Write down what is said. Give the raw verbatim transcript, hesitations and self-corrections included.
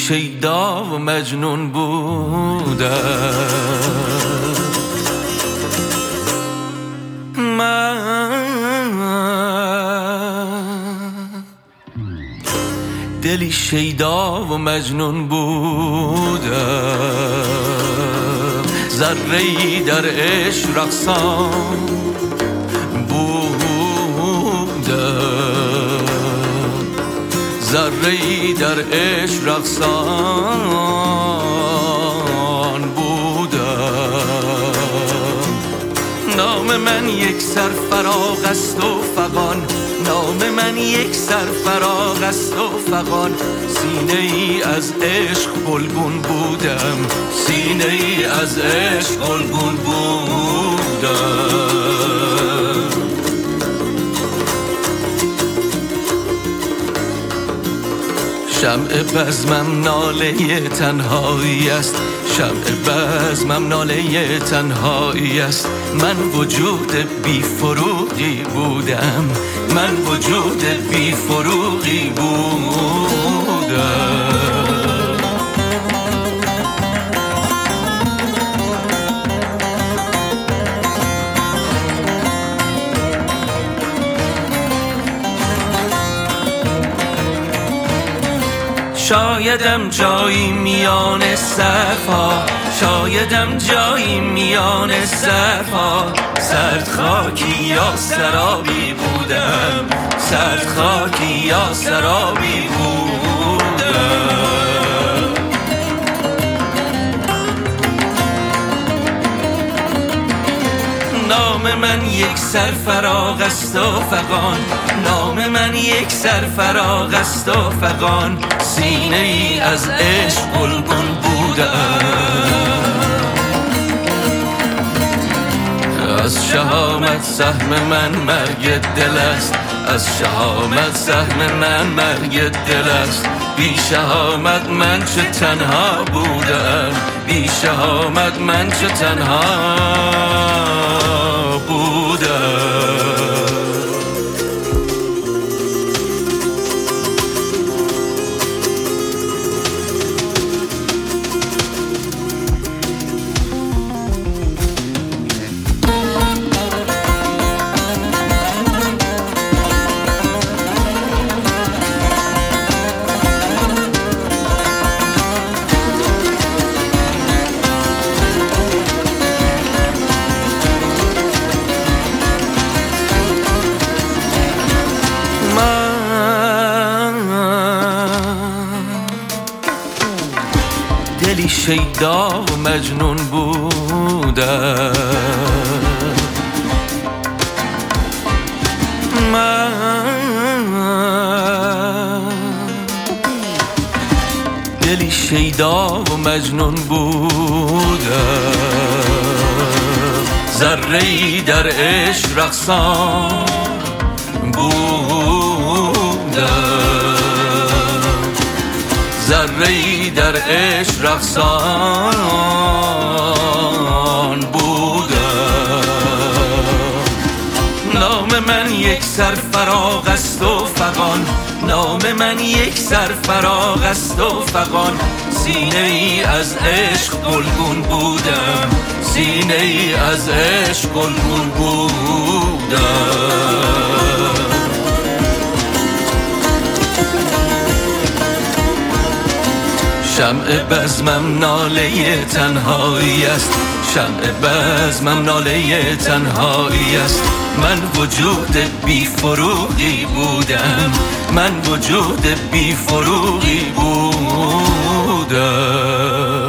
شیدا و مجنون بودم. من دلی شیدا و مجنون بودم، ذره‌ای در عشق رقصان بودم، ذره‌ای در عشق رقصان بودم. نام من یک سرفراق است و فغان، نام من یک سرفراق است و فغان. سینه ای از عشق گلگون بودم، سینه ای از عشق گلگون بودم. شمع بزمم ناله تنهایی است، شمع بزمم ناله تنهایی است. من وجود بی فروغی بودم، من وجود بی فروغی بودم. شایدم جایی میان صفا، شایدم جایی میان صفا. سرد خاکی یا سرابی بودم، سرد خاکی یا سرابی بودم. نام من یک سرفراق است و فغان، نام من یک سرفراق است و فغان. سینه ای از عشق گلگون بودم. از شهامت سهم من مرگ دل است، از شهامت سهم من مرگ دل است. بی شهامت من چه تنها بودم، بی شهامت من چه تنها بودم. دلی شیدا و مجنون بودم. من دلی شیدا و مجنون بودم، ذره‌ای در عشق رقصان بودم، ذره‌ای در عشق رقصان بودم. نام من یک سرفراق است و فغان، نام من یک سرفراق است و فغان. سینه ای از عشق گلگون بودم، سینه ای از عشق گلگون بودم. شمع بزمم ناله تنهایی است، شمع بزمم ناله تنهایی است. من وجود بی فروغی بودم، من وجود بی فروغی بودم.